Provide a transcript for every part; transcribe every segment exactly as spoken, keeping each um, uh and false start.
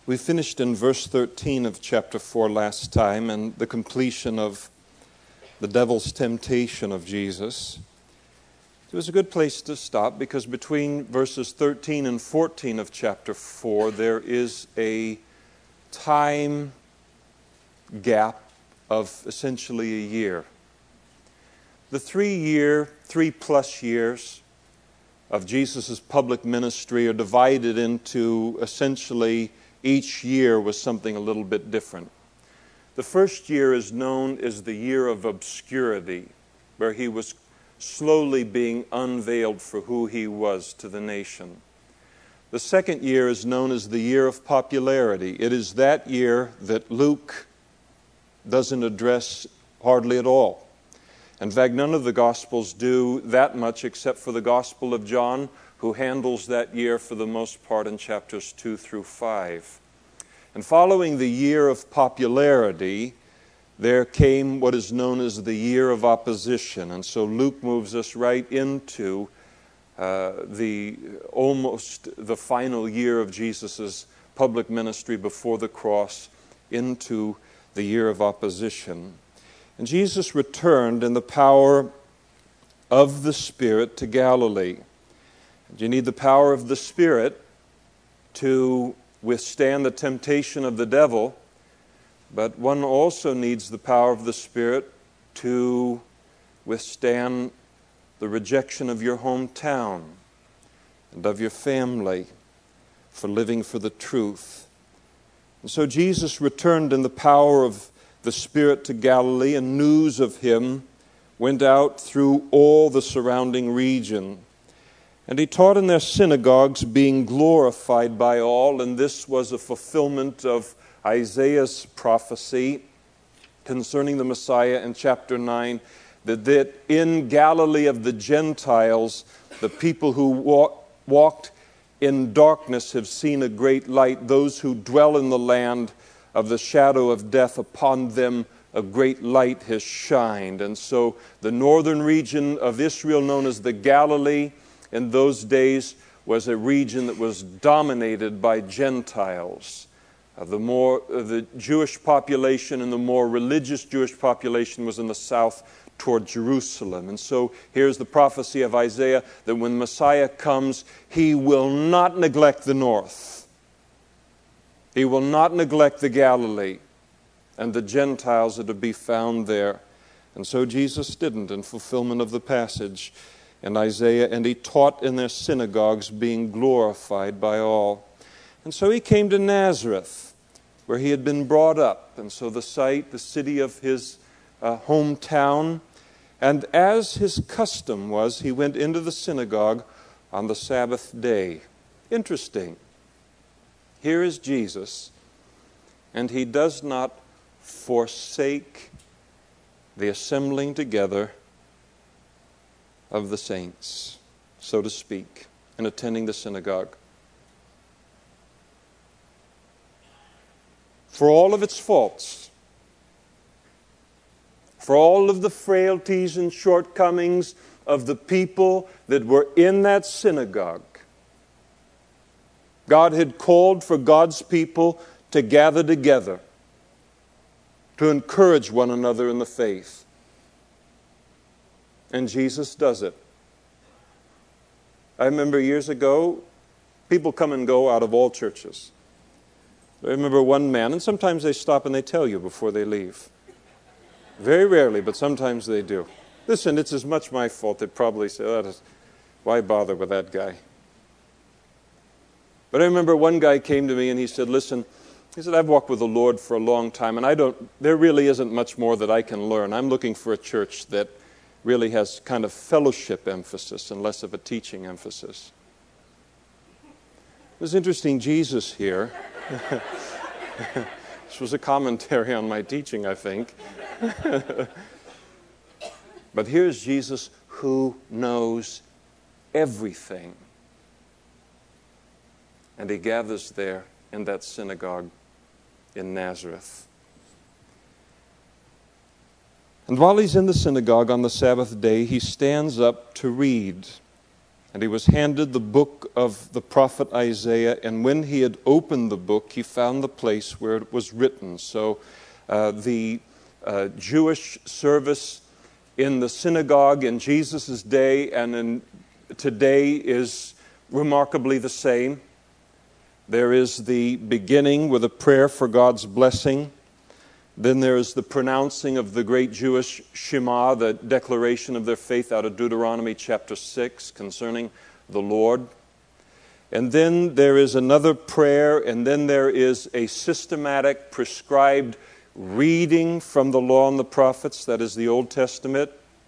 We finished in verse thirteen of chapter four last time, and the completion of the devil's temptation of Jesus. It was a good place to stop because between verses thirteen and fourteen of chapter four, there is a time gap of essentially a year. The three-year, three-plus years of Jesus' public ministry are divided into essentially each year was something a little bit different. The first year is known as the year of obscurity, where he was slowly being unveiled for who he was to the nation. The second year is known as the year of popularity. It is that year that Luke doesn't address hardly at all. In fact, none of the Gospels do that much except for the Gospel of John, who handles that year for the most part in chapters two through five. And following the year of popularity, there came what is known as the year of opposition. And so Luke moves us right into uh, the almost the final year of Jesus' public ministry before the cross, into the year of opposition. And Jesus returned in the power of the Spirit to Galilee. You need the power of the Spirit to withstand the temptation of the devil, but one also needs the power of the Spirit to withstand the rejection of your hometown and of your family for living for the truth. And so Jesus returned in the power of the Spirit to Galilee, and news of him went out through all the surrounding region. And he taught in their synagogues, being glorified by all. And this was a fulfillment of Isaiah's prophecy concerning the Messiah in chapter nine, that, that in Galilee of the Gentiles, the people who walk, walked in darkness have seen a great light. Those who dwell in the land of the shadow of death, upon them a great light has shined. And so the northern region of Israel, known as the Galilee, in those days was a region that was dominated by Gentiles. Uh, the more uh, the Jewish population and the more religious Jewish population was in the south toward Jerusalem. And so here's the prophecy of Isaiah that when Messiah comes, he will not neglect the north. He will not neglect the Galilee and the Gentiles that are to be found there. And so Jesus didn't, in fulfillment of the passage in Isaiah, and he taught in their synagogues, being glorified by all. And so he came to Nazareth, where he had been brought up, and so the site, the city of his uh, hometown. And as his custom was, he went into the synagogue on the Sabbath day. Interesting. Here is Jesus, and he does not forsake the assembling together of the saints, so to speak, in attending the synagogue. For all of its faults, for all of the frailties and shortcomings of the people that were in that synagogue, God had called for God's people to gather together, to encourage one another in the faith. And Jesus does it. I remember years ago, people come and go out of all churches. I remember one man, and sometimes they stop and they tell you before they leave. Very rarely, but sometimes they do. Listen, it's as much my fault. They probably say, oh, why bother with that guy? But I remember one guy came to me and he said, listen, he said, I've walked with the Lord for a long time, and I don't. there really isn't much more that I can learn. I'm looking for a church that really has kind of fellowship emphasis and less of a teaching emphasis. It was interesting, Jesus here. This was a commentary on my teaching, I think. But here's Jesus who knows everything. And he gathers there in that synagogue in Nazareth. And while he's in the synagogue on the Sabbath day, he stands up to read. And he was handed the book of the prophet Isaiah, and when he had opened the book, he found the place where it was written. So uh, the uh, Jewish service in the synagogue in Jesus' day and in today is remarkably the same. There is the beginning with a prayer for God's blessing. Then there is the pronouncing of the great Jewish Shema, the declaration of their faith out of Deuteronomy chapter six concerning the Lord. And then there is another prayer, and then there is a systematic, prescribed reading from the law and the prophets, that is the Old Testament.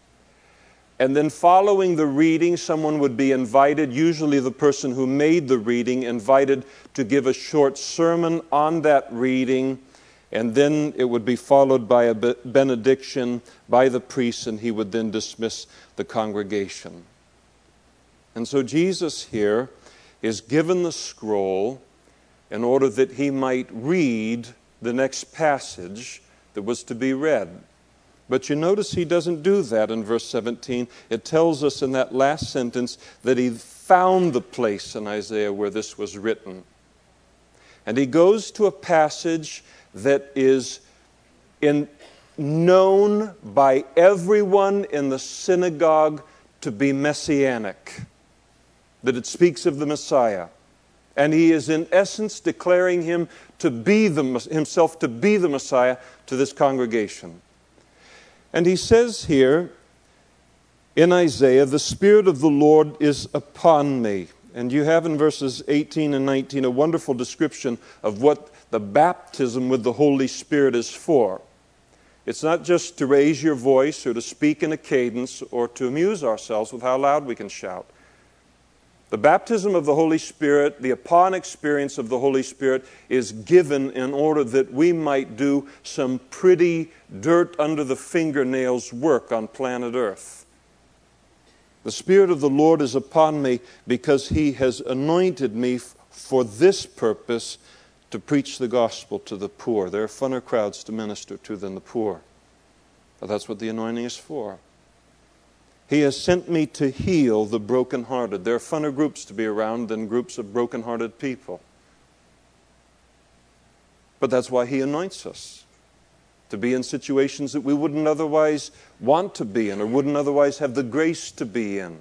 And then following the reading, someone would be invited, usually the person who made the reading, invited to give a short sermon on that reading. And then it would be followed by a benediction by the priest, and he would then dismiss the congregation. And so Jesus here is given the scroll in order that he might read the next passage that was to be read. But you notice he doesn't do that in verse seventeen. It tells us in that last sentence that he found the place in Isaiah where this was written. And he goes to a passage that is in, known by everyone in the synagogue to be messianic, that it speaks of the Messiah. And he is in essence declaring him to be the, himself to be the Messiah to this congregation. And he says here in Isaiah, "The Spirit of the Lord is upon me." And you have in verses eighteen and nineteen a wonderful description of what the baptism with the Holy Spirit is for. It's not just to raise your voice or to speak in a cadence or to amuse ourselves with how loud we can shout. The baptism of the Holy Spirit, the upon experience of the Holy Spirit, is given in order that we might do some pretty dirt under the fingernails work on planet Earth. The Spirit of the Lord is upon me because He has anointed me for this purpose, to preach the gospel to the poor. There are funner crowds to minister to than the poor. But that's what the anointing is for. He has sent me to heal the brokenhearted. There are funner groups to be around than groups of brokenhearted people. But that's why He anoints us, to be in situations that we wouldn't otherwise want to be in or wouldn't otherwise have the grace to be in.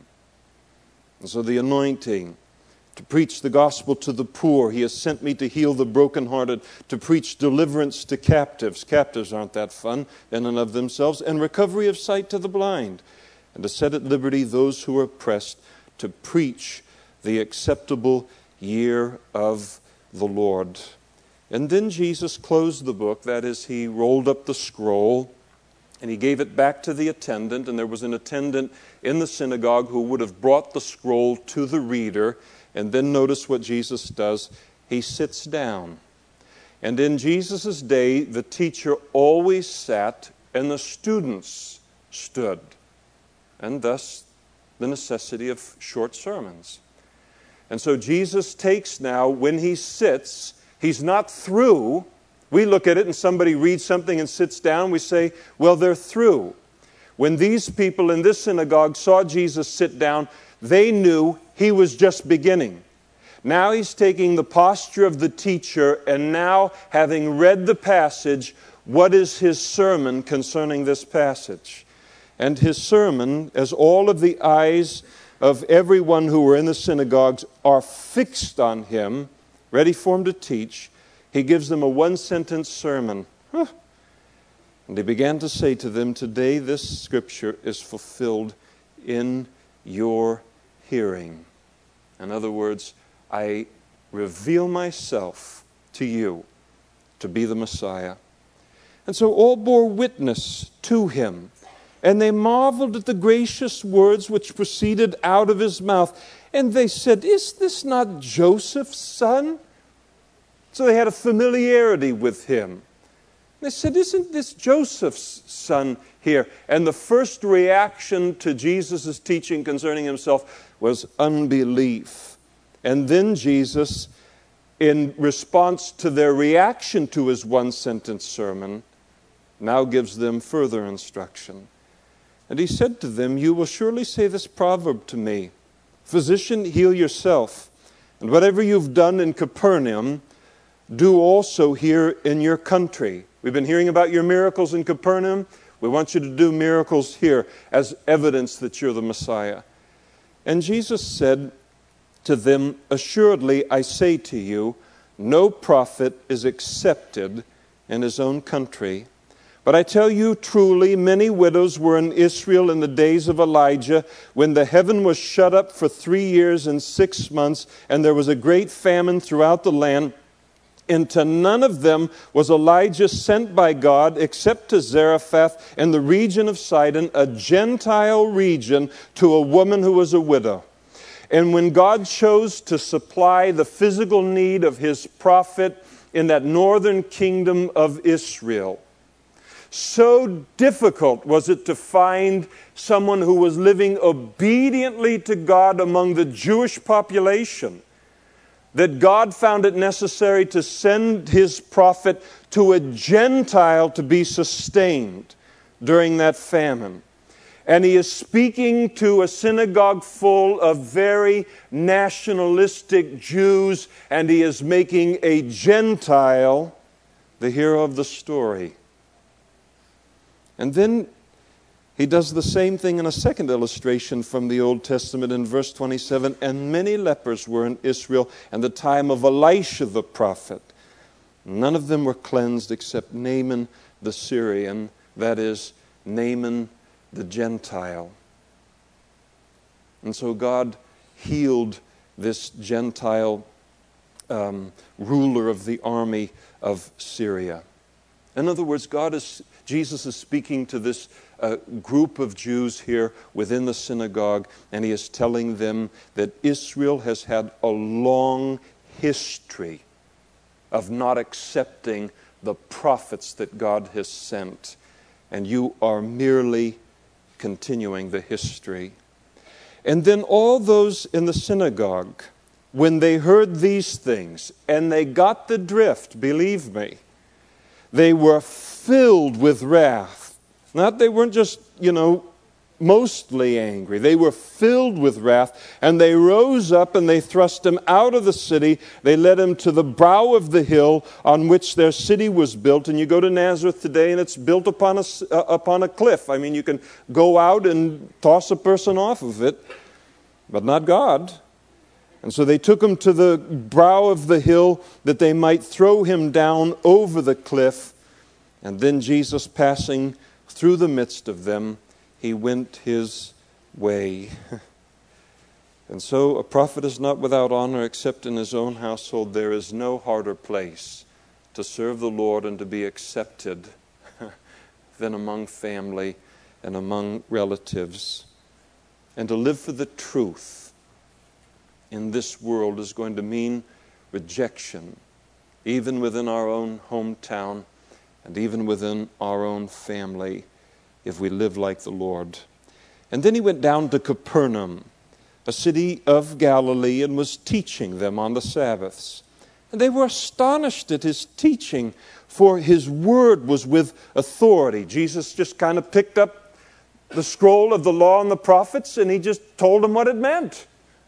And so the anointing, to preach the gospel to the poor. He has sent me to heal the brokenhearted, to preach deliverance to captives. Captives aren't that fun in and of themselves. And recovery of sight to the blind. And to set at liberty those who are oppressed, to preach the acceptable year of the Lord. And then Jesus closed the book. That is, He rolled up the scroll and He gave it back to the attendant. And there was an attendant in the synagogue who would have brought the scroll to the reader. And then notice what Jesus does. He sits down. And in Jesus' day, the teacher always sat and the students stood. And thus, the necessity of short sermons. And so Jesus takes now, when He sits, He's not through. We look at it and somebody reads something and sits down. We say, well, they're through. When these people in this synagogue saw Jesus sit down, they knew He was just beginning. Now He's taking the posture of the teacher, and now, having read the passage, what is His sermon concerning this passage? And His sermon, as all of the eyes of everyone who were in the synagogues are fixed on Him, ready for Him to teach, He gives them a one-sentence sermon. Huh. And He began to say to them, "Today this scripture is fulfilled in your hearing." In other words, I reveal myself to you to be the Messiah. And so all bore witness to Him, and they marveled at the gracious words which proceeded out of His mouth. And they said, "Is this not Joseph's son?" So they had a familiarity with Him. They said, "Isn't this Joseph's son here?" And the first reaction to Jesus' teaching concerning Himself was unbelief. And then Jesus, in response to their reaction to His one-sentence sermon, now gives them further instruction. And He said to them, "You will surely say this proverb to me, Physician, heal yourself. And whatever you've done in Capernaum, do also here in your country. We've been hearing about your miracles in Capernaum. We want you to do miracles here as evidence that you're the Messiah. And Jesus said to them, assuredly, I say to you, no prophet is accepted in his own country. But I tell you truly, many widows were in Israel in the days of Elijah, when the heaven was shut up for three years and six months, and there was a great famine throughout the land. And to none of them was Elijah sent by God, except to Zarephath in the region of Sidon, a Gentile region, to a woman who was a widow. And when God chose to supply the physical need of his prophet in that northern kingdom of Israel, so difficult was it to find someone who was living obediently to God among the Jewish population, that God found it necessary to send his prophet to a Gentile to be sustained during that famine. And he is speaking to a synagogue full of very nationalistic Jews, and he is making a Gentile the hero of the story. And then he does the same thing in a second illustration from the Old Testament in verse twenty-seven. And many lepers were in Israel in the time of Elisha the prophet. None of them were cleansed except Naaman the Syrian, that is, Naaman the Gentile. And so God healed this Gentile um, ruler of the army of Syria. In other words, God is Jesus is speaking to this uh, group of Jews here within the synagogue, and he is telling them that Israel has had a long history of not accepting the prophets that God has sent, and you are merely continuing the history. And then all those in the synagogue, when they heard these things, and they got the drift, believe me, they were filled with wrath. Not they weren't just, you know, mostly angry. They were filled with wrath, and they rose up and they thrust him out of the city. They led him to the brow of the hill on which their city was built. And you go to Nazareth today and it's built upon a, uh, upon a cliff. I mean, you can go out and toss a person off of it, but not God. And so they took him to the brow of the hill that they might throw him down over the cliff. And then Jesus, passing through the midst of them, he went his way. And so a prophet is not without honor except in his own household. There is no harder place to serve the Lord and to be accepted than among family and among relatives. And to live for the truth in this world is going to mean rejection, even within our own hometown and even within our own family, if we live like the Lord. And then he went down to Capernaum, a city of Galilee, and was teaching them on the Sabbaths. And they were astonished at his teaching, for his word was with authority. Jesus just kind of picked up the scroll of the law and the prophets, and he just told them what it meant.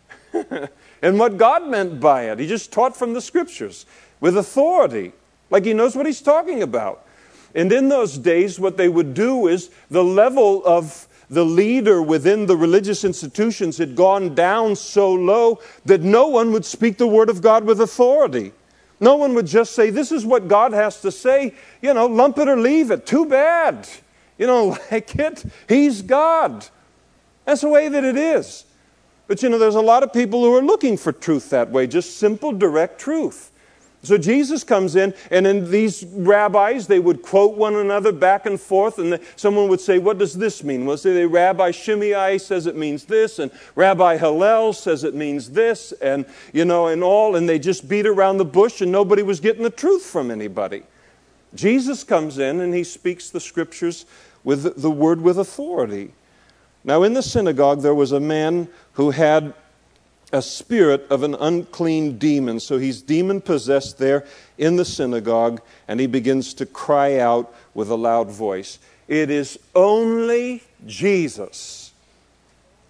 And what God meant by it. He just taught from the Scriptures with authority, like he knows what he's talking about. And in those days, what they would do is the level of the leader within the religious institutions had gone down so low that no one would speak the word of God with authority. No one would just say, this is what God has to say, you know, lump it or leave it. Too bad. You don't like it? He's God. That's the way that it is. But you know, there's a lot of people who are looking for truth that way, just simple, direct truth. So Jesus comes in, and then these rabbis, they would quote one another back and forth, and someone would say, what does this mean? Well, say, Rabbi Shimei says it means this, and Rabbi Hillel says it means this, and, you know, and all, and they just beat around the bush, and nobody was getting the truth from anybody. Jesus comes in, and he speaks the Scriptures with the word with authority. Now, in the synagogue, there was a man who had a spirit of an unclean demon. So he's demon-possessed there in the synagogue, and he begins to cry out with a loud voice. It is only Jesus.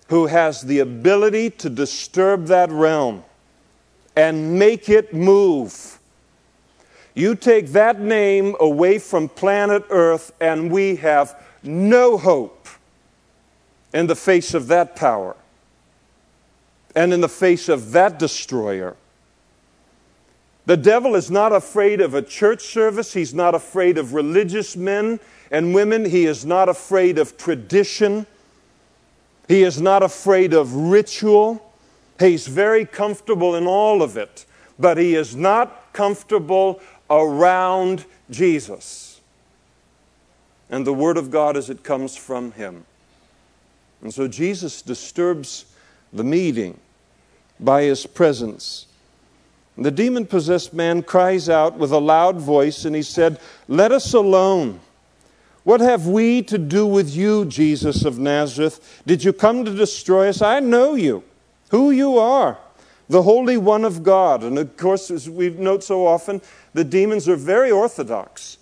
who has the ability to disturb that realm and make it move. You take that name away from planet Earth and we have no hope in the face of that power and in the face of that destroyer. The devil is not afraid of a church service. He's not afraid of religious men and women. He is not afraid of tradition. He is not afraid of ritual. He's very comfortable in all of it. But he is not comfortable around Jesus and the Word of God as it comes from Him. And so Jesus disturbs the meeting by His presence. The demon-possessed man cries out with a loud voice, and he said, "Let us alone. What have we to do with you, Jesus of Nazareth? Did you come to destroy us? I know you, who you are, the Holy One of God." And of course, as we note so often, the demons are very orthodox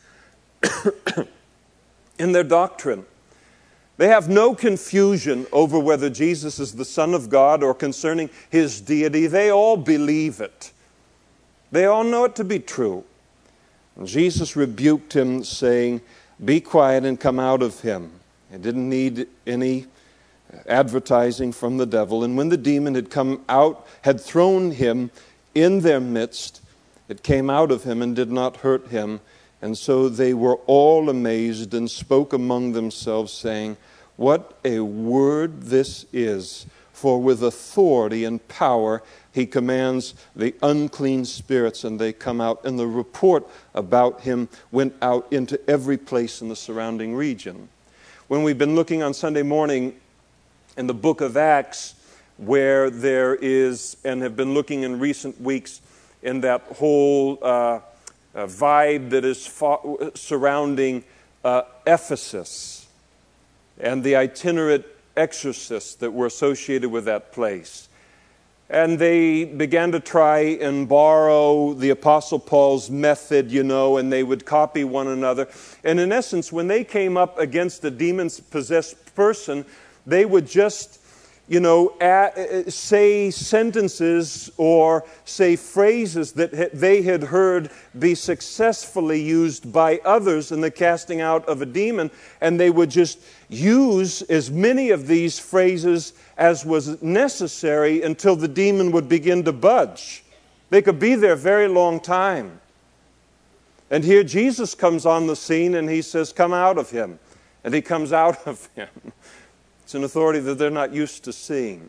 in their doctrine. They have no confusion over whether Jesus is the Son of God or concerning His deity. They all believe it. They all know it to be true. And Jesus rebuked him, saying, "Be quiet and come out of him." He didn't need any advertising from the devil. And when the demon had come out, had thrown him in their midst, it came out of him and did not hurt him. And so they were all amazed and spoke among themselves, saying, "What a word this is! For with authority and power He commands the unclean spirits, and they come out." And the report about Him went out into every place in the surrounding region. When we've been looking on Sunday morning in the book of Acts, where there is, and have been looking in recent weeks, in that whole uh, uh, vibe that is fo- surrounding uh, Ephesus and the itinerant exorcists that were associated with that place. And they began to try and borrow the Apostle Paul's method, you know, and they would copy one another. And in essence, when they came up against a demon-possessed person, they would just, you know, add, say sentences or say phrases that they had heard be successfully used by others in the casting out of a demon, and they would just use as many of these phrases as was necessary until the demon would begin to budge. They could be there a very long time. And here Jesus comes on the scene and He says, "Come out of him." And he comes out of him. It's an authority that they're not used to seeing.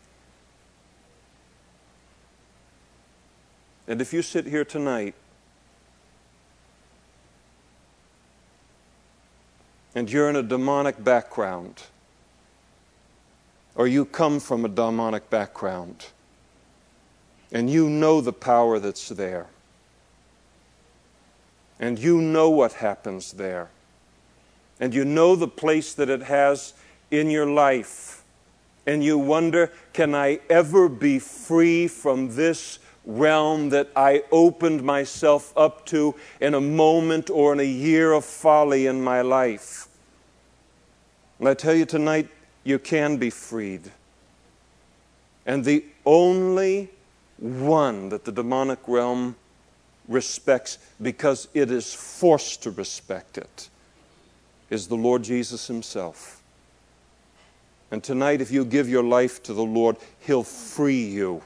And if you sit here tonight and you're in a demonic background, or you come from a demonic background, and you know the power that's there, and you know what happens there, and you know the place that it has in your life, and you wonder, can I ever be free from this realm that I opened myself up to in a moment or in a year of folly in my life? And I tell you tonight, you can be freed. And the only one that the demonic realm respects, because it is forced to respect it, is the Lord Jesus Himself. And tonight, if you give your life to the Lord, He'll free you.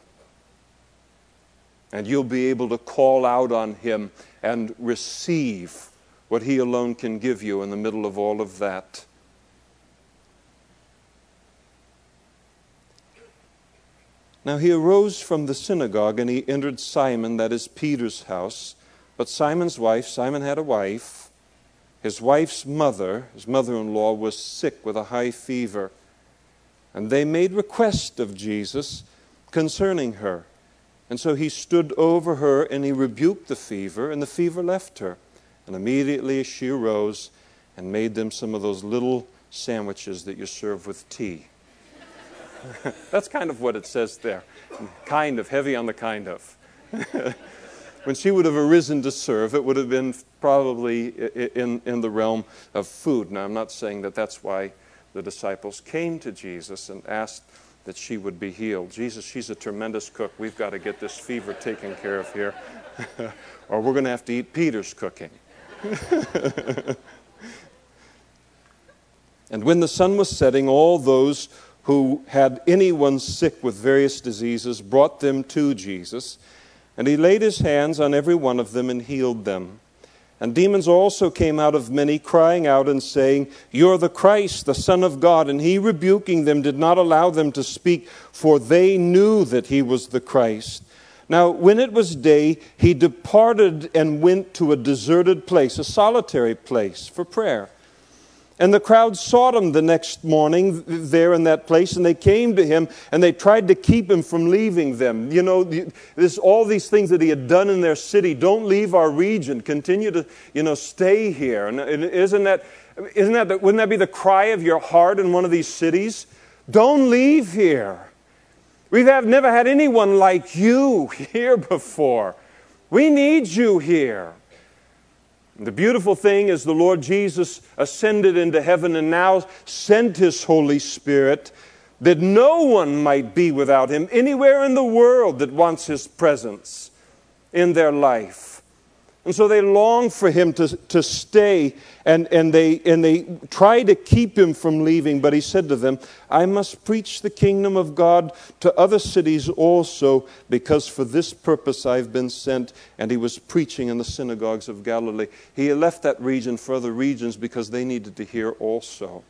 And you'll be able to call out on Him and receive what He alone can give you in the middle of all of that. Now he arose from the synagogue and he entered Simon, that is Peter's house. But Simon's wife, Simon had a wife. His wife's mother, his mother-in-law, was sick with a high fever. And they made request of Jesus concerning her. And so He stood over her and He rebuked the fever, and the fever left her. And immediately she arose and made them some of those little sandwiches that you serve with tea. That's kind of what it says there. Kind of, heavy on the kind of. When she would have arisen to serve, it would have been probably in, in the realm of food. Now, I'm not saying that that's why the disciples came to Jesus and asked that she would be healed. Jesus, she's a tremendous cook. We've got to get this fever taken care of here, or we're going to have to eat Peter's cooking. And when the sun was setting, all those who had anyone sick with various diseases brought them to Jesus, and he laid his hands on every one of them and healed them. And demons also came out of many, crying out and saying, "You are the Christ, the Son of God." And he, rebuking them, did not allow them to speak, for they knew that he was the Christ. Now, when it was day, he departed and went to a deserted place, a solitary place, for prayer. And the crowd sought him the next morning there in that place, and they came to him, and they tried to keep him from leaving them. You know, this, all these things that he had done in their city. Don't leave our region. Continue to, you know, stay here. And isn't that, isn't that, wouldn't that be the cry of your heart in one of these cities? Don't leave here. We have never had anyone like you here before. We need you here. The beautiful thing is the Lord Jesus ascended into heaven and now sent his Holy Spirit that no one might be without him anywhere in the world that wants his presence in their life. And so they long for him to, to stay, and, and, they, and they try to keep him from leaving. But he said to them, "I must preach the kingdom of God to other cities also, because for this purpose I've been sent." And he was preaching in the synagogues of Galilee. He left that region for other regions because they needed to hear also.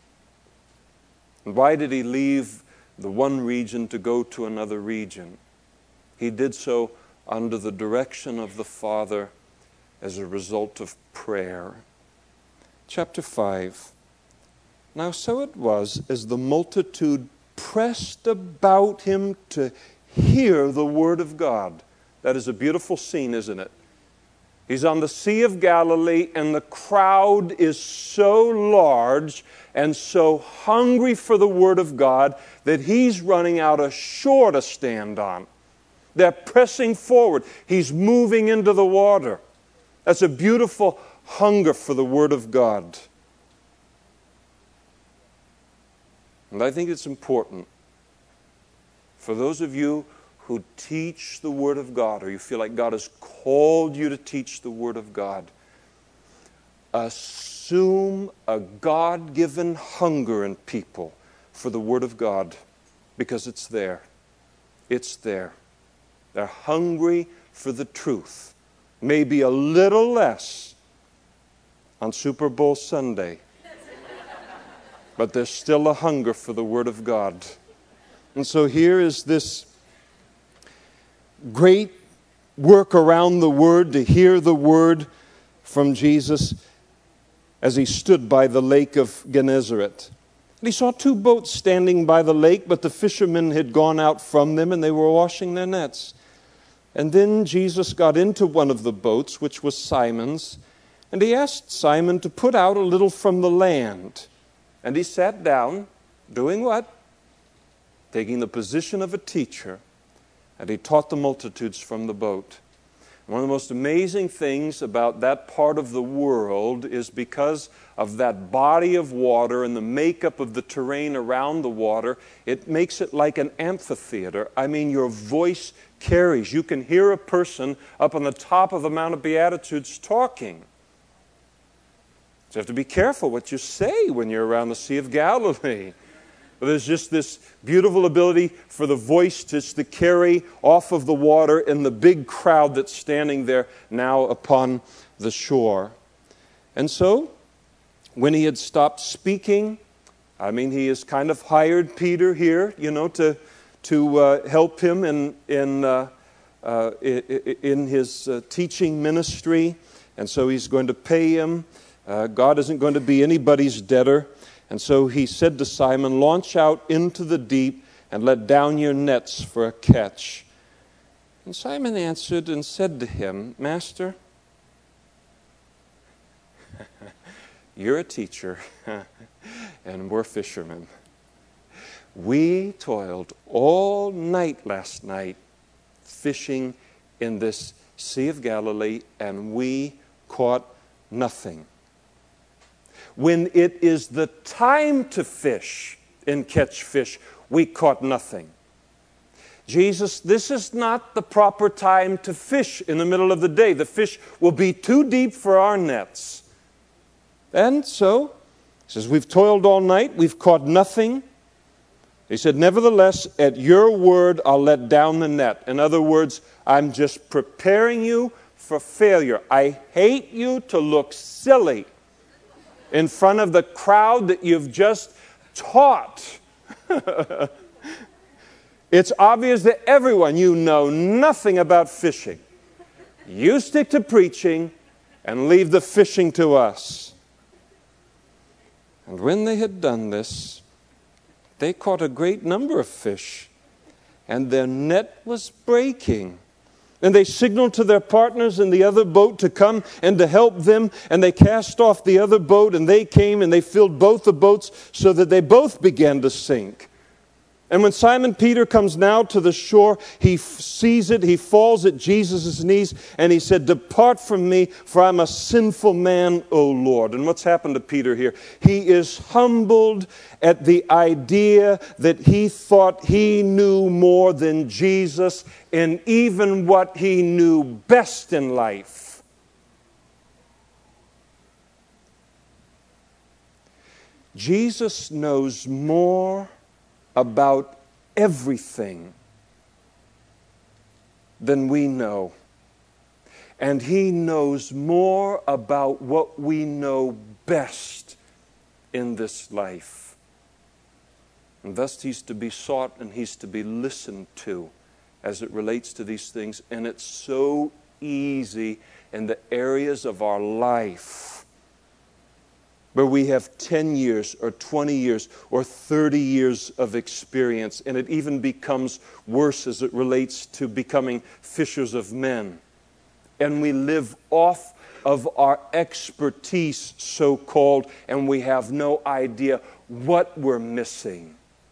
And why did he leave the one region to go to another region? He did so under the direction of the Father, as a result of prayer. Chapter five. Now so it was, as the multitude pressed about him to hear the word of God. That is a beautiful scene, isn't it? He's on the Sea of Galilee, and the crowd is so large and so hungry for the word of God that he's running out a shore to stand on. They're pressing forward. He's moving into the water. That's a beautiful hunger for the Word of God. And I think it's important for those of you who teach the Word of God, or you feel like God has called you to teach the Word of God, assume a God-given hunger in people for the Word of God, because it's there. It's there. They're hungry for the truth. Maybe a little less on Super Bowl Sunday. But there's still a hunger for the Word of God. And so here is this great work around the Word, to hear the Word from Jesus as he stood by the lake of Gennesaret. And he saw two boats standing by the lake, but the fishermen had gone out from them and they were washing their nets. And then Jesus got into one of the boats, which was Simon's, and he asked Simon to put out a little from the land. And he sat down, doing what? Taking the position of a teacher, and he taught the multitudes from the boat. One of the most amazing things about that part of the world is because of that body of water and the makeup of the terrain around the water, it makes it like an amphitheater. I mean, your voice carries. You can hear a person up on the top of the Mount of Beatitudes talking. So you have to be careful what you say when you're around the Sea of Galilee. But there's just this beautiful ability for the voice just to carry off of the water in the big crowd that's standing there now upon the shore. And so, when he had stopped speaking, I mean, he has kind of hired Peter here, you know, to to uh, help him in in uh, uh, in his uh, teaching ministry, and so he's going to pay him. Uh, God isn't going to be anybody's debtor. And so he said to Simon, "Launch out into the deep and let down your nets for a catch." And Simon answered and said to him, "Master, you're a teacher and we're fishermen. We toiled all night last night fishing in this Sea of Galilee, and we caught nothing. When it is the time to fish and catch fish, we caught nothing. Jesus, this is not the proper time to fish in the middle of the day. The fish will be too deep for our nets. And so, he says, we've toiled all night, we've caught nothing. He said, nevertheless, at your word, I'll let down the net. In other words, I'm just preparing you for failure. I hate you to look silly in front of the crowd that you've just taught. It's obvious to everyone you know nothing about fishing. You stick to preaching and leave the fishing to us. And when they had done this, they caught a great number of fish, and their net was breaking. And they signaled to their partners in the other boat to come and to help them, and they cast off the other boat, and they came and they filled both the boats so that they both began to sink. And when Simon Peter comes now to the shore, he f- sees it, he falls at Jesus' knees, and he said, depart from me, for I'm a sinful man, O Lord. And what's happened to Peter here? He is humbled at the idea that he thought he knew more than Jesus in even what he knew best in life. Jesus knows more about everything than we know. And he knows more about what we know best in this life. And thus he's to be sought and he's to be listened to as it relates to these things. And it's so easy in the areas of our life where we have ten years or twenty years or thirty years of experience, and it even becomes worse as it relates to becoming fishers of men. And we live off of our expertise, so-called, and we have no idea what we're missing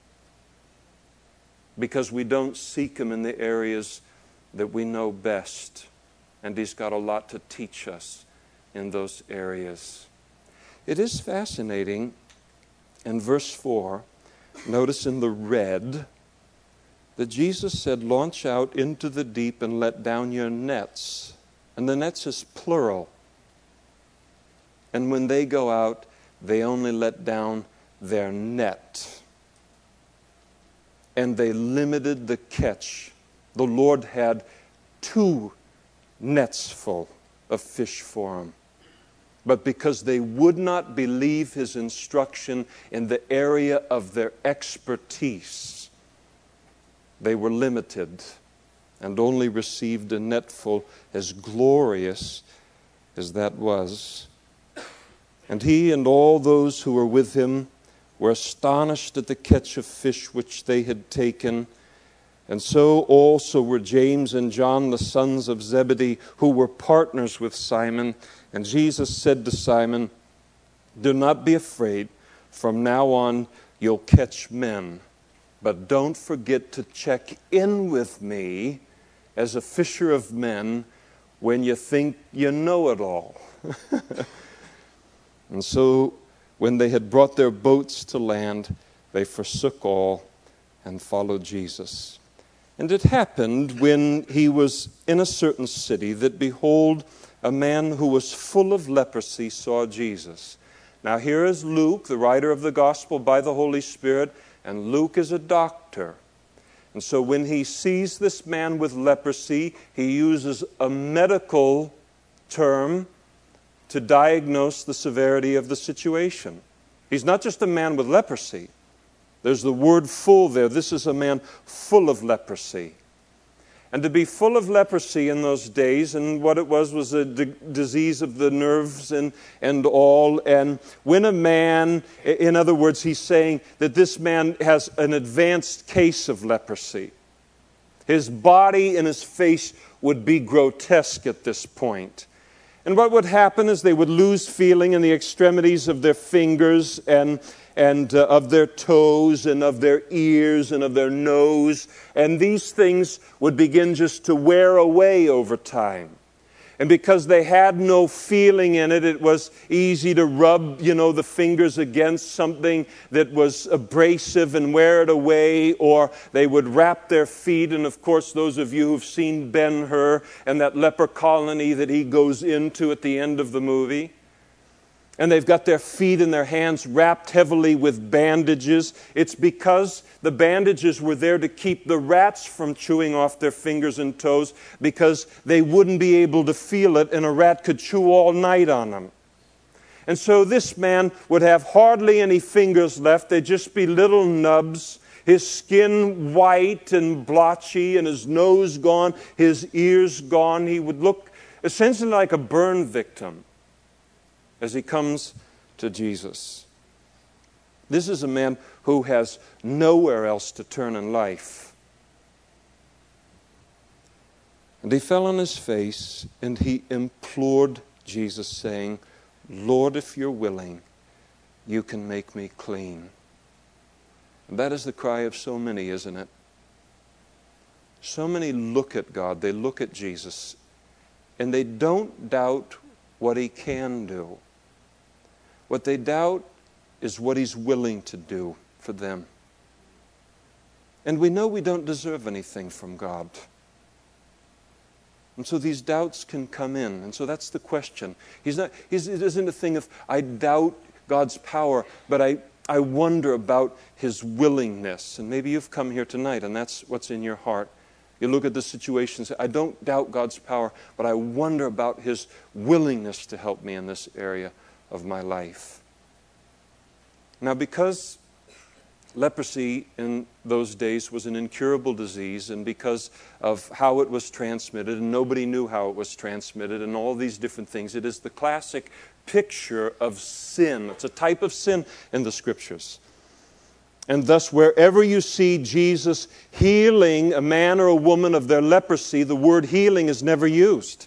because we don't seek Him in the areas that we know best. And He's got a lot to teach us in those areas. It is fascinating, in verse four, notice in the red, that Jesus said, launch out into the deep and let down your nets. And the nets is plural. And when they go out, they only let down their net. And they limited the catch. The Lord had two nets full of fish for them. But because they would not believe His instruction in the area of their expertise, they were limited and only received a netful as glorious as that was. And he and all those who were with him were astonished at the catch of fish which they had taken. And so also were James and John, the sons of Zebedee, who were partners with Simon. And Jesus said to Simon, do not be afraid. From now on, you'll catch men. But don't forget to check in with me as a fisher of men when you think you know it all. And so when they had brought their boats to land, they forsook all and followed Jesus. And it happened when he was in a certain city that, behold, a man who was full of leprosy saw Jesus. Now here is Luke, the writer of the gospel by the Holy Spirit, and Luke is a doctor. And so when he sees this man with leprosy, he uses a medical term to diagnose the severity of the situation. He's not just a man with leprosy. There's the word full there. This is a man full of leprosy. And to be full of leprosy in those days, and what it was was a d- disease of the nerves and, and all. And when a man, in other words, he's saying that this man has an advanced case of leprosy. His body and his face would be grotesque at this point. And what would happen is they would lose feeling in the extremities of their fingers and and uh, of their toes and of their ears and of their nose. And these things would begin just to wear away over time. And because they had no feeling in it, it was easy to rub, you know, the fingers against something that was abrasive and wear it away, or they would wrap their feet. And of course, those of you who've seen Ben-Hur and that leper colony that he goes into at the end of the movie, and they've got their feet and their hands wrapped heavily with bandages. It's because the bandages were there to keep the rats from chewing off their fingers and toes, because they wouldn't be able to feel it, and a rat could chew all night on them. And so this man would have hardly any fingers left. They'd just be little nubs. His skin white and blotchy, and his nose gone, his ears gone. He would look essentially like a burn victim as he comes to Jesus. This is a man who has nowhere else to turn in life. And he fell on his face and he implored Jesus, saying, "Lord, if you're willing, you can make me clean." And that is the cry of so many, isn't it? So many look at God, they look at Jesus, and they don't doubt what he can do. What they doubt is what he's willing to do for them. And we know we don't deserve anything from God. And so these doubts can come in. And so that's the question. He's not, he's, it isn't a thing of, I doubt God's power, but I, I wonder about his willingness. And maybe you've come here tonight and that's what's in your heart. You look at the situation and say, I don't doubt God's power, but I wonder about his willingness to help me in this area of my life. Now, because leprosy in those days was an incurable disease, and because of how it was transmitted, and nobody knew how it was transmitted, and all these different things, it is the classic picture of sin. It's a type of sin in the Scriptures. And thus, wherever you see Jesus healing a man or a woman of their leprosy, the word healing is never used.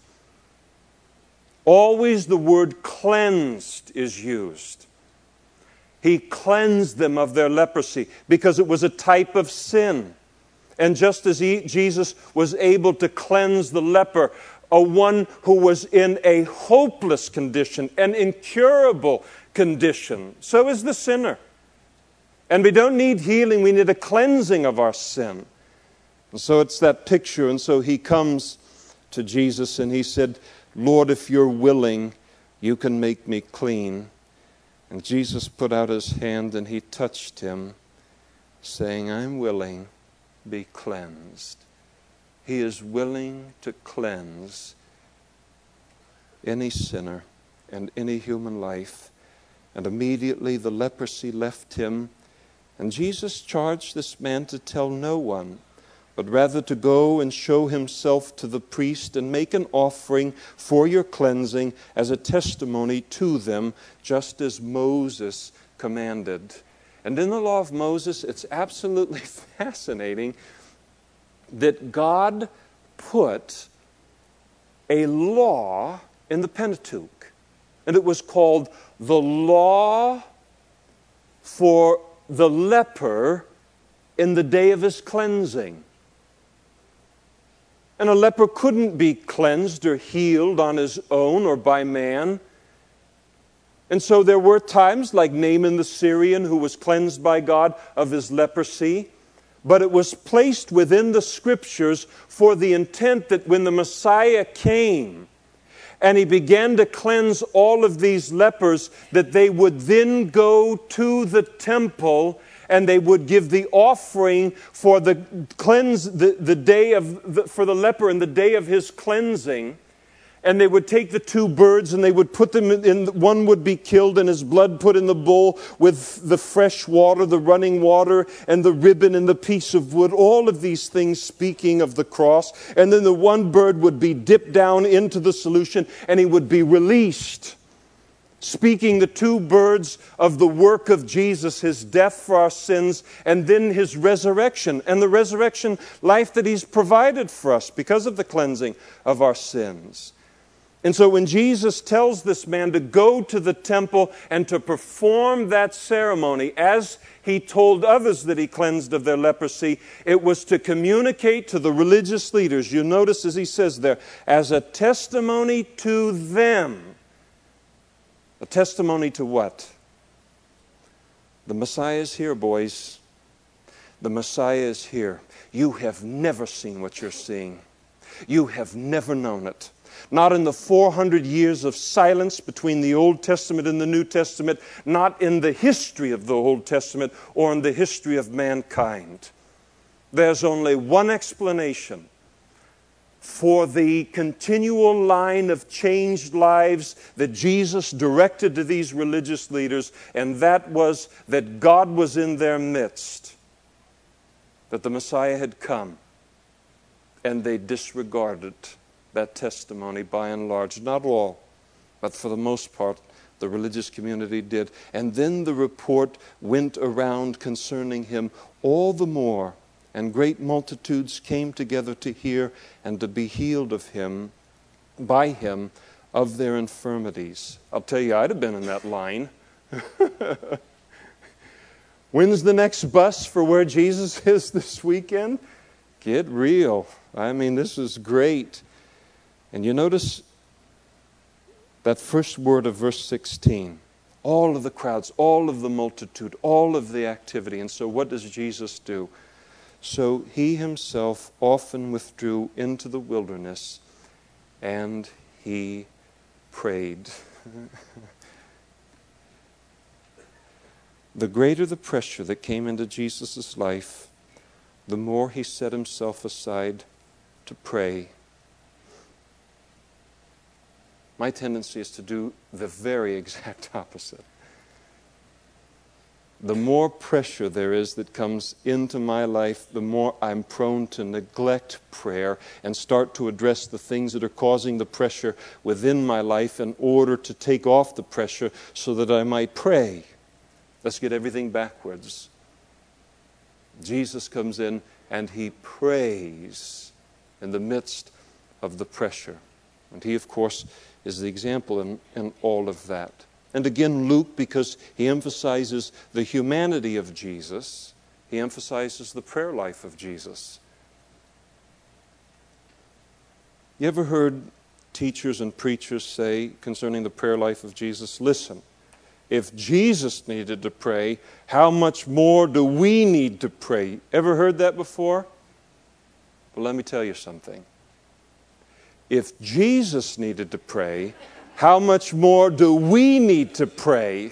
Always the word cleansed is used. He cleansed them of their leprosy because it was a type of sin. And just as he, Jesus was able to cleanse the leper, a one who was in a hopeless condition, an incurable condition, so is the sinner. And we don't need healing, we need a cleansing of our sin. And so it's that picture. And so he comes to Jesus and he said, Lord, if you're willing, you can make me clean. And Jesus put out his hand and he touched him, saying, I'm willing, be cleansed. He is willing to cleanse any sinner and any human life. And immediately the leprosy left him. And Jesus charged this man to tell no one, but rather to go and show himself to the priest and make an offering for your cleansing as a testimony to them, just as Moses commanded. And in the law of Moses, it's absolutely fascinating that God put a law in the Pentateuch. And it was called the law for the leper in the day of his cleansing. And a leper couldn't be cleansed or healed on his own or by man. And so there were times like Naaman the Syrian who was cleansed by God of his leprosy. But it was placed within the Scriptures for the intent that when the Messiah came and he began to cleanse all of these lepers, that they would then go to the temple and they would give the offering for the cleanse the, the day of the, for the leper in the day of his cleansing. And they would take the two birds and they would put them in, in, one would be killed and his blood put in the bowl with the fresh water, the running water, and the ribbon and the piece of wood, all of these things speaking of the cross. And then the one bird would be dipped down into the solution and he would be released, speaking the two birds of the work of Jesus, his death for our sins, and then his resurrection, and the resurrection life that he's provided for us because of the cleansing of our sins. And so when Jesus tells this man to go to the temple and to perform that ceremony, as he told others that he cleansed of their leprosy, it was to communicate to the religious leaders. You notice as he says there, as a testimony to them. A testimony to what? The Messiah is here, boys. The Messiah is here. You have never seen what you're seeing. You have never known it. Not in the four hundred years of silence between the Old Testament and the New Testament, not in the history of the Old Testament or in the history of mankind. There's only one explanation for the continual line of changed lives that Jesus directed to these religious leaders, and that was that God was in their midst, that the Messiah had come, and they disregarded that testimony by and large. Not all, but for the most part, the religious community did. And then the report went around concerning him all the more, and great multitudes came together to hear and to be healed of him, by him, of their infirmities. I'll tell you, I'd have been in that line. When's the next bus for where Jesus is this weekend? Get real. I mean, this is great. And you notice that first word of verse sixteen. All of the crowds, all of the multitude, all of the activity. And so what does Jesus do? So he himself often withdrew into the wilderness, and he prayed. The greater the pressure that came into Jesus' life, the more he set himself aside to pray. My tendency is to do the very exact opposite. The more pressure there is that comes into my life, the more I'm prone to neglect prayer and start to address the things that are causing the pressure within my life in order to take off the pressure so that I might pray. Let's get everything backwards. Jesus comes in and he prays in the midst of the pressure. And he, of course, is the example in, in all of that. And again, Luke, because he emphasizes the humanity of Jesus, he emphasizes the prayer life of Jesus. You ever heard teachers and preachers say concerning the prayer life of Jesus, listen, if Jesus needed to pray, how much more do we need to pray? Ever heard that before? Well, let me tell you something. If Jesus needed to pray, how much more do we need to pray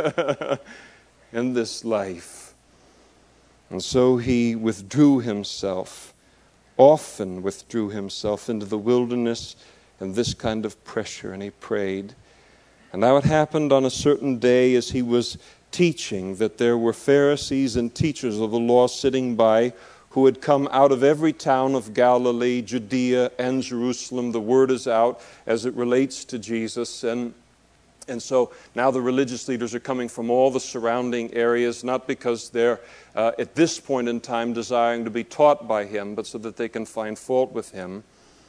in this life? And so he withdrew himself, often withdrew himself into the wilderness and this kind of pressure, and he prayed. And now it happened on a certain day as he was teaching that there were Pharisees and teachers of the law sitting by who had come out of every town of Galilee, Judea, and Jerusalem. The word is out as it relates to Jesus. And, and so now the religious leaders are coming from all the surrounding areas, not because they're uh, at this point in time desiring to be taught by him, but so that they can find fault with him.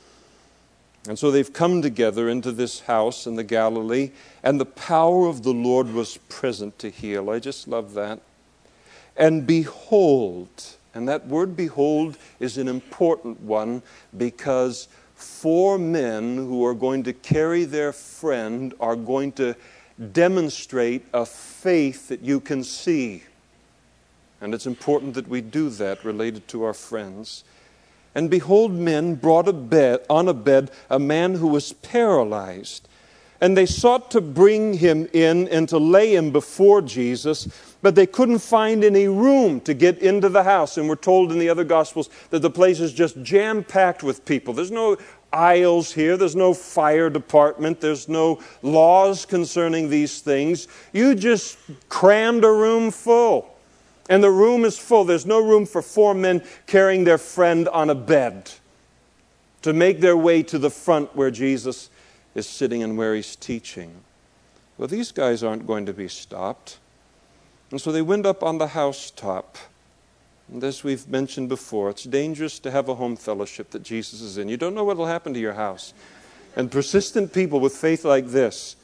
And so they've come together into this house in the Galilee, and the power of the Lord was present to heal. I just love that. And behold, and that word behold is an important one because four men who are going to carry their friend are going to demonstrate a faith that you can see. And it's important that we do that related to our friends. And behold, men brought a bed, on a bed a man who was paralyzed. And they sought to bring him in and to lay him before Jesus, but they couldn't find any room to get into the house. And we're told in the other Gospels that the place is just jam-packed with people. There's no aisles here. There's no fire department. There's no laws concerning these things. You just crammed a room full. And the room is full. There's no room for four men carrying their friend on a bed to make their way to the front where Jesus is sitting and where he's teaching. Well, these guys aren't going to be stopped. And so they went up on the housetop. And as we've mentioned before, it's dangerous to have a home fellowship that Jesus is in. You don't know what will happen to your house. and persistent people with faith like this.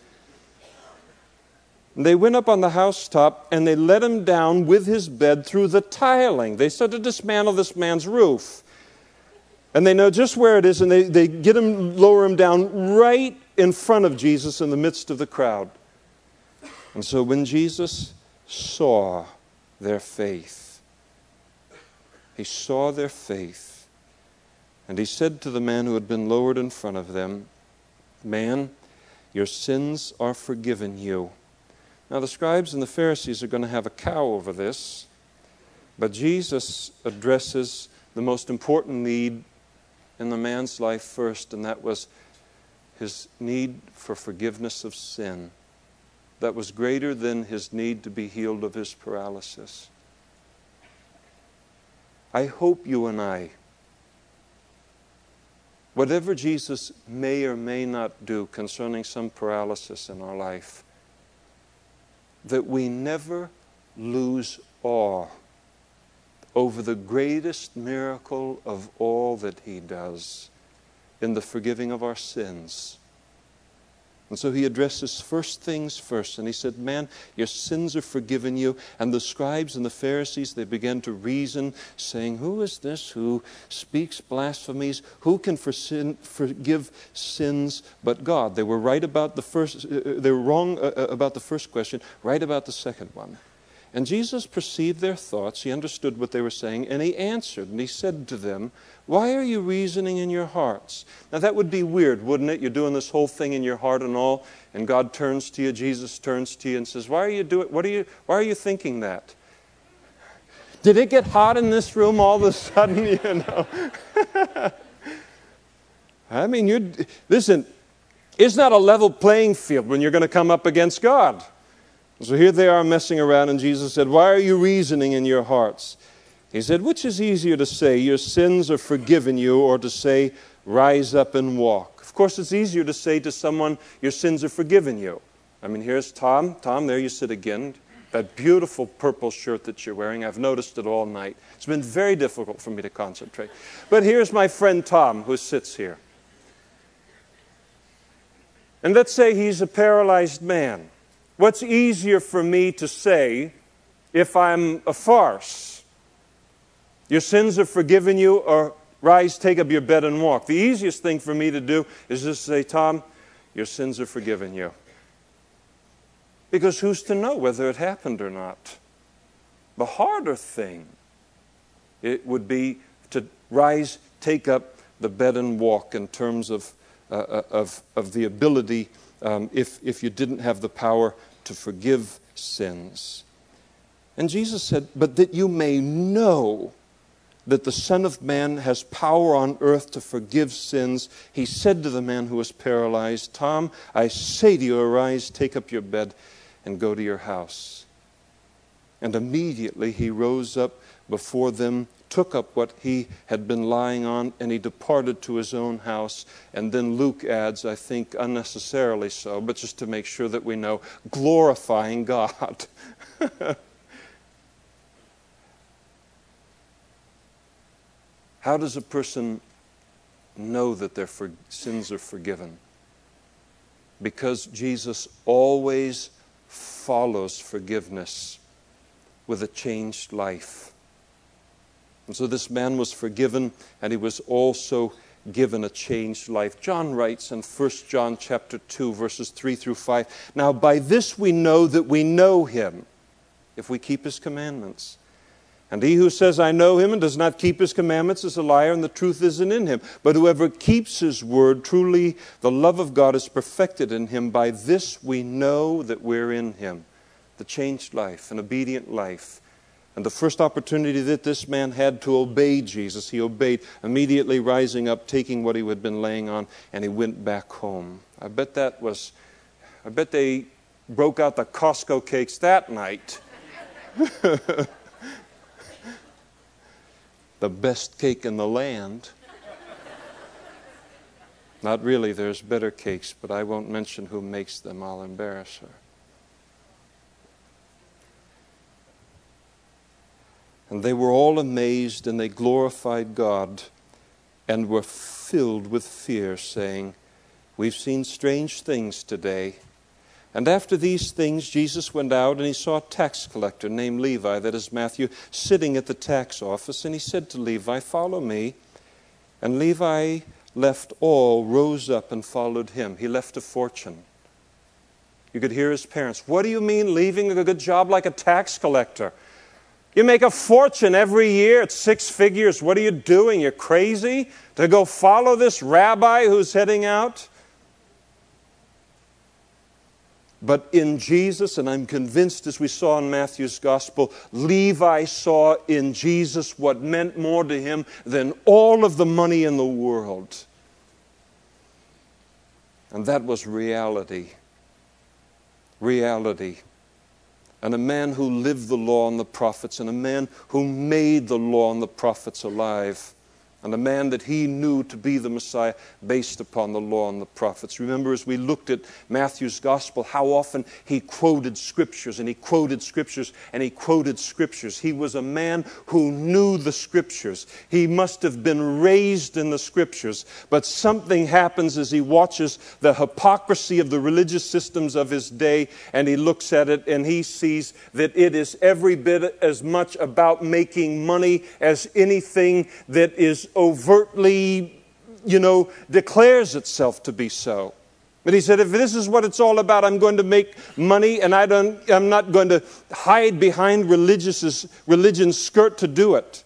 They went up on the housetop and they let him down with his bed through the tiling. They started to dismantle this man's roof. And they know just where it is, and they, they get him, lower him down right in front of Jesus in the midst of the crowd. And so when Jesus saw their faith, he saw their faith, and he said to the man who had been lowered in front of them, "Man, your sins are forgiven you." Now the scribes and the Pharisees are going to have a cow over this, but Jesus addresses the most important need in the man's life first, and that was his need for forgiveness of sin. That was greater than his need to be healed of his paralysis. I hope you and I, whatever Jesus may or may not do concerning some paralysis in our life, that we never lose awe over the greatest miracle of all that he does in the forgiving of our sins. And so he addresses first things first. And he said, "Man, your sins are forgiven you." And the scribes and the Pharisees, they began to reason, saying, "Who is this who speaks blasphemies? Who can for sin, forgive sins but God?" They were right about the first, uh, they were wrong uh, about the first question, right about the second one. And Jesus perceived their thoughts. He understood what they were saying, and he answered. And he said to them, "Why are you reasoning in your hearts?" Now that would be weird, wouldn't it? You're doing this whole thing in your heart and all, and God turns to you, Jesus turns to you and says, "Why are you doing? What are you? Why are you thinking that? Did it get hot in this room all of a sudden? You know." I mean, you listen. It's not a level playing field when you're going to come up against God. So here they are messing around, and Jesus said, "Why are you reasoning in your hearts?" He said, "Which is easier to say, 'Your sins are forgiven you,' or to say, 'Rise up and walk'?" Of course, it's easier to say to someone, "Your sins are forgiven you." I mean, here's Tom. Tom, there you sit again. That beautiful purple shirt that you're wearing, I've noticed it all night. It's been very difficult for me to concentrate. But here's my friend Tom, who sits here. And let's say he's a paralyzed man. What's easier for me to say if I'm a farce? "Your sins are forgiven you," or "Rise, take up your bed and walk"? The easiest thing for me to do is just say, "Tom, your sins are forgiven you." Because who's to know whether it happened or not? The harder thing, it would be to rise, take up the bed and walk in terms of, uh, of, of the ability Um, if, if you didn't have the power to forgive sins. And Jesus said, "But that you may know that the Son of Man has power on earth to forgive sins," he said to the man who was paralyzed, "Tom, I say to you, arise, take up your bed, and go to your house." And immediately he rose up before them, took up what he had been lying on, and he departed to his own house. And then Luke adds, I think unnecessarily so, but just to make sure that we know, glorifying God. How does a person know that their for- sins are forgiven? Because Jesus always follows forgiveness with a changed life. And so this man was forgiven, and he was also given a changed life. John writes in First John chapter two, verses three through five, "Now by this we know that we know him, if we keep his commandments. And he who says, 'I know him,' and does not keep his commandments is a liar, and the truth isn't in him. But whoever keeps his word, truly the love of God is perfected in him. By this we know that we're in him." The changed life, an obedient life. And the first opportunity that this man had to obey Jesus, he obeyed, immediately rising up, taking what he had been laying on, and he went back home. I bet that was, I bet they broke out the Costco cakes that night. The best cake in the land. Not really, there's better cakes, but I won't mention who makes them. I'll embarrass her. And they were all amazed, and they glorified God and were filled with fear, saying, We've seen strange things today. And after these things, Jesus went out and he saw a tax collector named Levi, that is Matthew, sitting at the tax office. And he said to Levi, "Follow me." And Levi left all, rose up and followed him. He left a fortune. You could hear his parents, "What do you mean leaving a good job like a tax collector? You make a fortune every year at six figures. What are you doing? You're crazy to go follow this rabbi who's heading out?" But in Jesus, and I'm convinced as we saw in Matthew's Gospel, Levi saw in Jesus what meant more to him than all of the money in the world. And that was reality. Reality. And a man who lived the law and the prophets, and a man who made the law and the prophets alive, and a man that he knew to be the Messiah based upon the law and the prophets. Remember, as we looked at Matthew's Gospel, how often he quoted Scriptures, and he quoted Scriptures, and he quoted Scriptures. He was a man who knew the Scriptures. He must have been raised in the Scriptures. But something happens as he watches the hypocrisy of the religious systems of his day, and he looks at it, and he sees that it is every bit as much about making money as anything that is overtly, you know, declares itself to be so. But he said, if this is what it's all about, I'm going to make money, and I don't, I'm not going to hide behind religious's, religion's skirt to do it.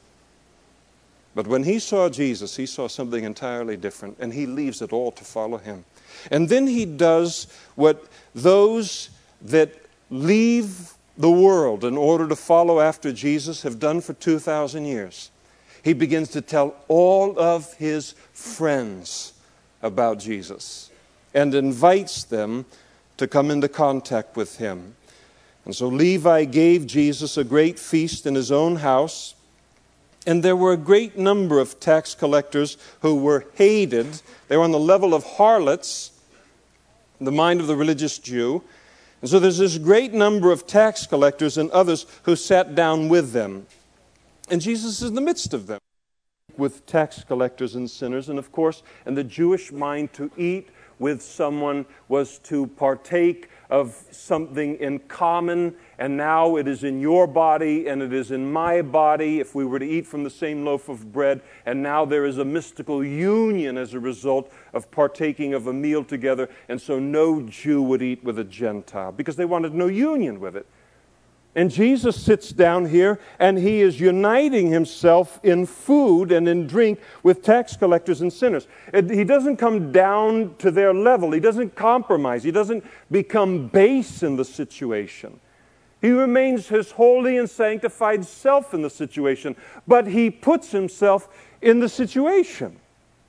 But when he saw Jesus, he saw something entirely different, and he leaves it all to follow him. And then he does what those that leave the world in order to follow after Jesus have done for two thousand years. He begins to tell all of his friends about Jesus and invites them to come into contact with him. And so Levi gave Jesus a great feast in his own house, and there were a great number of tax collectors who were hated. They were on the level of harlots in the mind of the religious Jew. And so there's this great number of tax collectors and others who sat down with them. And Jesus is in the midst of them with tax collectors and sinners. And of course, in the Jewish mind, to eat with someone was to partake of something in common. And now it is in your body and it is in my body if we were to eat from the same loaf of bread. And now there is a mystical union as a result of partaking of a meal together. And so no Jew would eat with a Gentile because they wanted no union with it. And Jesus sits down here and he is uniting himself in food and in drink with tax collectors and sinners. He doesn't come down to their level. He doesn't compromise. He doesn't become base in the situation. He remains his holy and sanctified self in the situation, but he puts himself in the situation.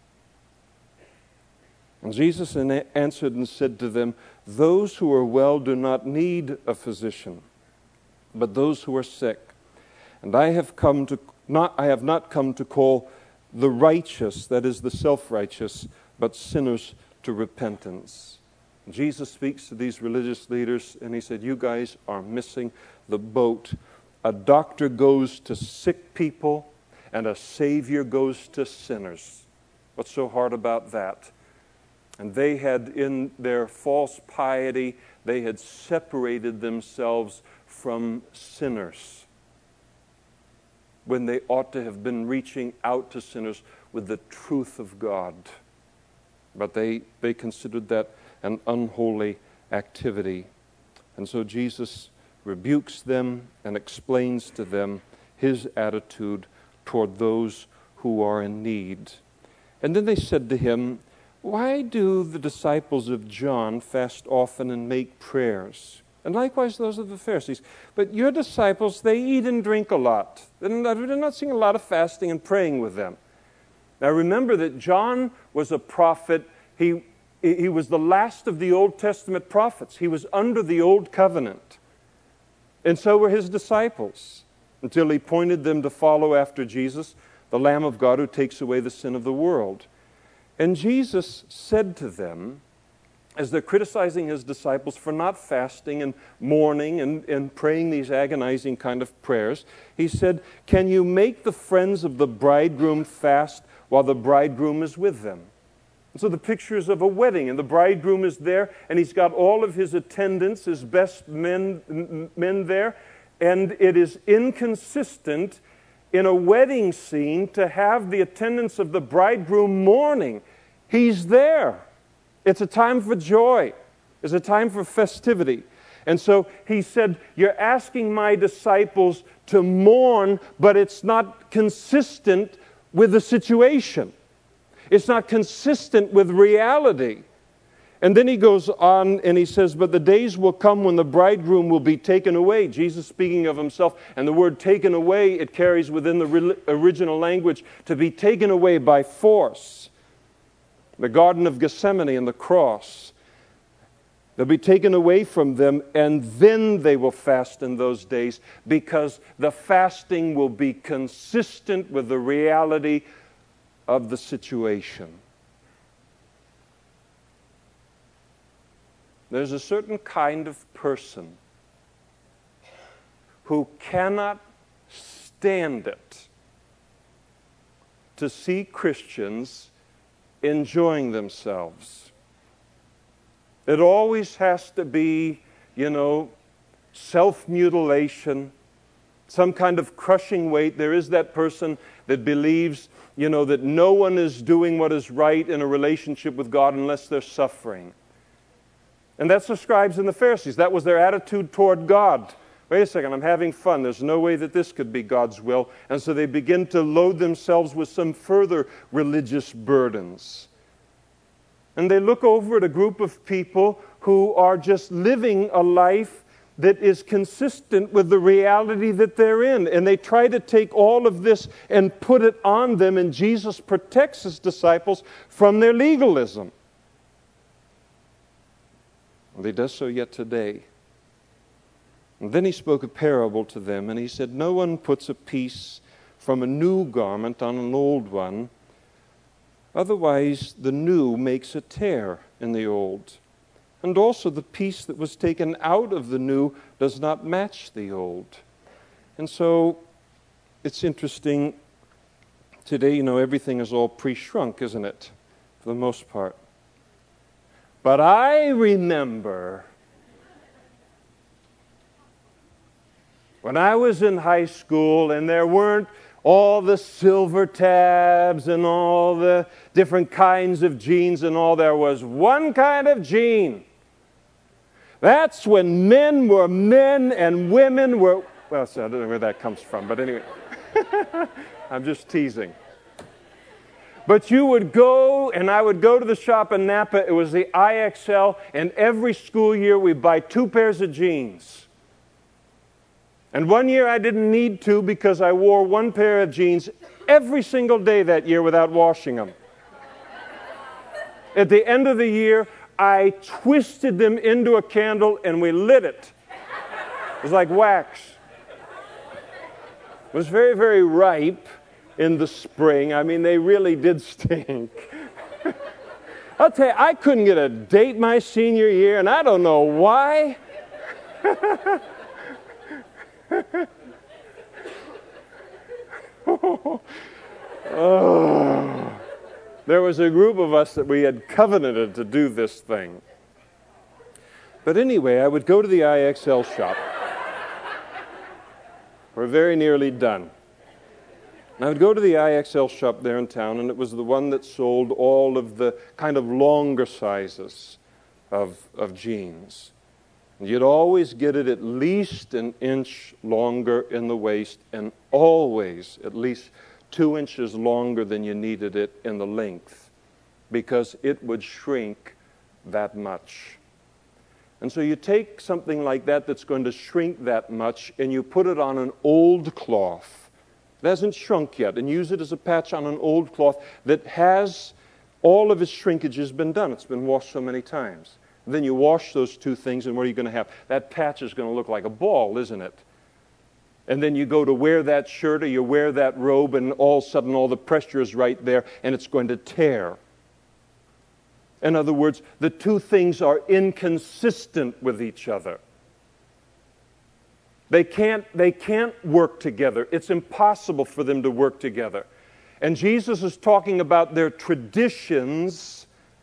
And Jesus answered and said to them, "Those who are well do not need a physician, but those who are sick. And I have come to not I have not come to call the righteous, that is the self-righteous, but sinners to repentance." Jesus speaks to these religious leaders and he said, "You guys are missing the boat. A doctor goes to sick people and a savior goes to sinners." What's so hard about that? And they had, in their false piety, they had separated themselves from sinners when they ought to have been reaching out to sinners with the truth of God. But they, they considered that an unholy activity. And so Jesus rebukes them and explains to them his attitude toward those who are in need. And then they said to him, "Why do the disciples of John fast often and make prayers? And likewise those of the Pharisees. But your disciples, they eat and drink a lot. They're not, they're not seeing a lot of fasting and praying with them." Now remember that John was a prophet. He, he was the last of the Old Testament prophets. He was under the Old Covenant. And so were his disciples, until he pointed them to follow after Jesus, the Lamb of God who takes away the sin of the world. And Jesus said to them, as they're criticizing his disciples for not fasting and mourning and, and praying these agonizing kind of prayers, he said, "Can you make the friends of the bridegroom fast while the bridegroom is with them?" So the picture is of a wedding, and the bridegroom is there, and he's got all of his attendants, his best men, men there, and it is inconsistent in a wedding scene to have the attendants of the bridegroom mourning. He's there. It's a time for joy. It's a time for festivity. And so he said, you're asking my disciples to mourn, but it's not consistent with the situation. It's not consistent with reality. And then he goes on and he says, but the days will come when the bridegroom will be taken away. Jesus speaking of himself, and the word taken away, it carries within the original language to be taken away by force. The Garden of Gethsemane and the cross. They'll be taken away from them, and then they will fast in those days, because the fasting will be consistent with the reality of the situation. There's a certain kind of person who cannot stand it to see Christians enjoying themselves. It always has to be, you know, self-mutilation, some kind of crushing weight. There is that person that believes, you know, that no one is doing what is right in a relationship with God unless they're suffering. And that's the scribes and the Pharisees. That was their attitude toward God. Wait a second, I'm having fun. There's no way that this could be God's will. And so they begin to load themselves with some further religious burdens. And they look over at a group of people who are just living a life that is consistent with the reality that they're in. And they try to take all of this and put it on them, and Jesus protects his disciples from their legalism. And he does so yet today. And then he spoke a parable to them, and he said, no one puts a piece from a new garment on an old one. Otherwise, the new makes a tear in the old. And also the piece that was taken out of the new does not match the old. And so it's interesting. Today, you know, everything is all pre-shrunk, isn't it? For the most part. But I remember when I was in high school and there weren't all the silver tabs and all the different kinds of jeans and all. There was one kind of jean. That's when men were men and women were... Well, so I don't know where that comes from, but anyway. I'm just teasing. But you would go, and I would go to the shop in Napa. It was the I X L, and every school year we'd buy two pairs of jeans. And one year I didn't need to because I wore one pair of jeans every single day that year without washing them. At the end of the year, I twisted them into a candle and we lit it. It was like wax. It was very, very ripe in the spring. I mean, they really did stink. I'll tell you, I couldn't get a date my senior year, and I don't know why. Oh. There was a group of us that we had covenanted to do this thing. But anyway, I would go to the I X L shop. We're very nearly done. And I would go to the I X L shop there in town, and it was the one that sold all of the kind of longer sizes of, of jeans. And you'd always get it at least an inch longer in the waist, and always at least two inches longer than you needed it in the length, because it would shrink that much. And so you take something like that that's going to shrink that much, and you put it on an old cloth. It hasn't shrunk yet, and use it as a patch on an old cloth that has all of its shrinkage has been done. It's been washed so many times. And then you wash those two things, and what are you going to have? That patch is going to look like a ball, isn't it? And then you go to wear that shirt or you wear that robe, and all of a sudden all the pressure is right there, and it's going to tear. In other words, the two things are inconsistent with each other. They can't, they can't work together. It's impossible for them to work together. And Jesus is talking about their traditions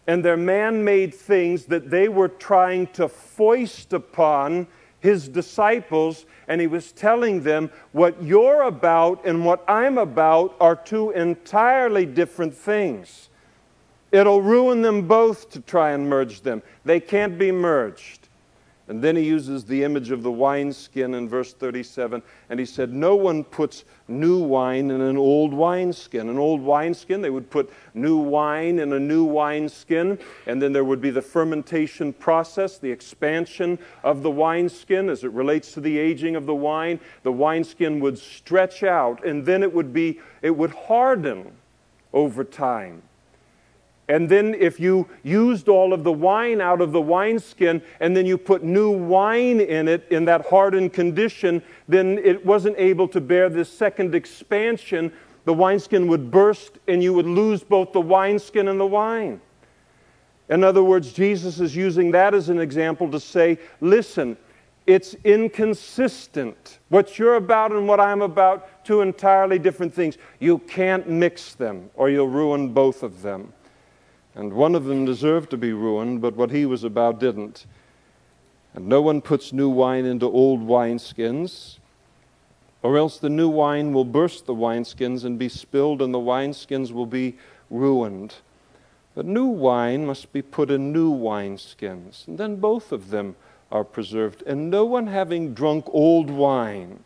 and their man-made things that they were trying to foist upon his disciples, and he was telling them, what you're about and what I'm about are two entirely different things. It'll ruin them both to try and merge them. They can't be merged. And then he uses the image of the wineskin in verse thirty-seven, and he said, no one puts new wine in an old wineskin. An old wineskin, they would put new wine in a new wineskin, and then there would be the fermentation process, the expansion of the wineskin as it relates to the aging of the wine. The wineskin would stretch out, and then it would be, it would harden over time. And then if you used all of the wine out of the wineskin and then you put new wine in it in that hardened condition, then it wasn't able to bear this second expansion. The wineskin would burst and you would lose both the wineskin and the wine. In other words, Jesus is using that as an example to say, listen, it's inconsistent. What you're about and what I'm about, two entirely different things. You can't mix them or you'll ruin both of them. And one of them deserved to be ruined, but what he was about didn't. And no one puts new wine into old wineskins, or else the new wine will burst the wineskins and be spilled, and the wineskins will be ruined. But new wine must be put in new wineskins, and then both of them are preserved. And no one having drunk old wine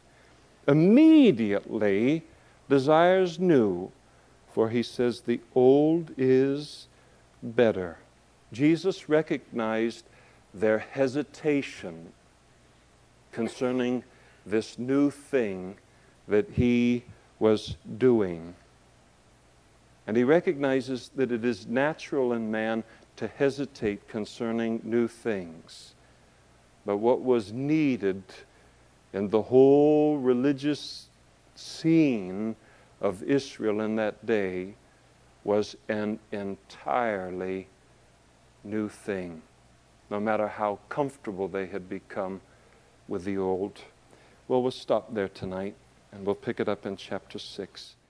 immediately desires new, for he says the old is better. Jesus recognized their hesitation concerning this new thing that he was doing. And he recognizes that it is natural in man to hesitate concerning new things. But what was needed in the whole religious scene of Israel in that day was an entirely new thing, no matter how comfortable they had become with the old. Well, we'll stop there tonight, and we'll pick it up in chapter six.